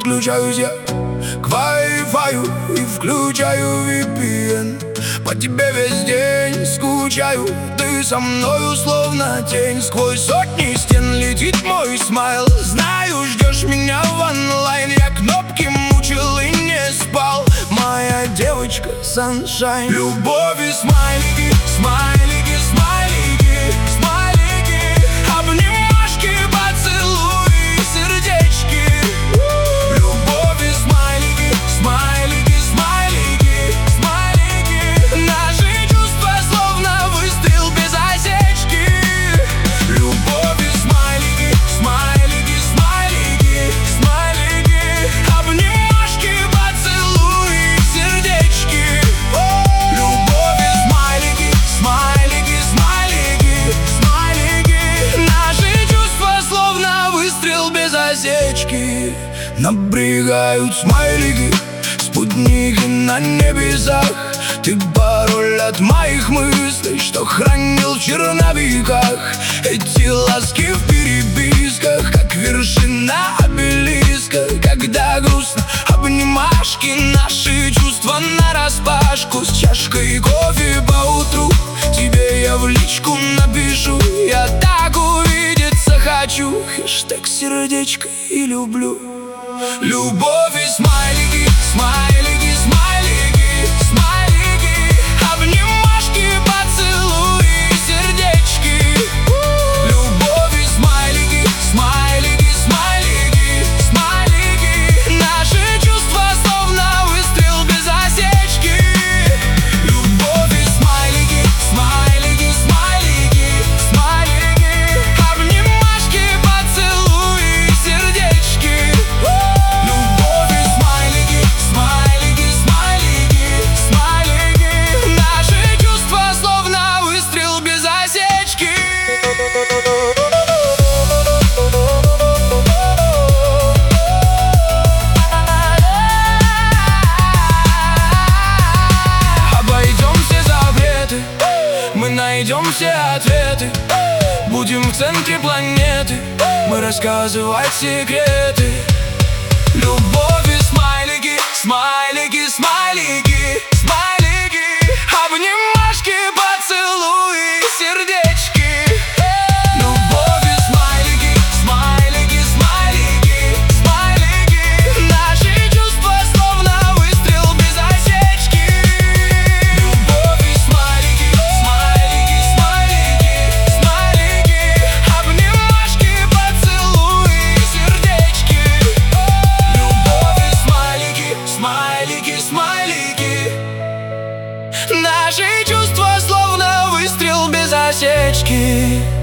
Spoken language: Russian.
подключаюсь я к Wi-Fi и включаю VPN. По тебе весь день скучаю, ты со мною словно тень. Сквозь сотни стен летит мой смайл. Знаю, ждешь меня в онлайн. Я кнопки мучил и не спал. Моя девочка Sunshine. Любовь и смайлики, смайлики, смайлики, смайлики, обнимашки, поцелуи, сердечки. Любовь и смайлики, смайлики, смайлики, смайлики, наши чувства словно выстрел без осечки. Любовь и смайлики, смайлики, смайлики, смайлики, обнимашки, поцелуи, сердечки. Любовь и смайлики, смайлики, смайлики, смайлики, наши чувства словно выстрел без осечки. Набрегают смайлики, спутники на небесах. Ты пароль от моих мыслей, что хранил в черновиках. Эти ласки в переписках, как вершина обелиска. Когда грустно, обнимашки, наши чувства нараспашку. С чашкой кофе поутру тебе я в личку напишу. Я так увидеться хочу, хэштег сердечко и люблю. Любовь и смайлики, смайлики, смайлики, смайлики, обнимашки, поцелуи, сердечки. Любовь и смайлики, смайлики, смайлики, смайлики, наши чувства словно выстрел без осечки. Любовь и смайлики, смайлики, смайлики, смайлики, обнимашки, поцелуи, сердечки. Любовь и смайлики, смайлики, смайлики, смайлики, наши чувства словно выстрел без осечки. Обойдем все запреты, мы найдем все ответы. Будем в центре планеты, мы рассказывать секреты. Любовь и смайлики, смайлики, смайлики, смайлики, обнимашки, поцелуи, сердечки. Любовь и смайлики, смайлики, смайлики, смайлики, наши чувства словно выстрел без осечки. Любовь и смайлики, смайлики, смайлики, смайлики, обнимашки, поцелуи, сердечки. Любовь и смайлики, смайлики, смайлики, наши чувства словно выстрел без осечки.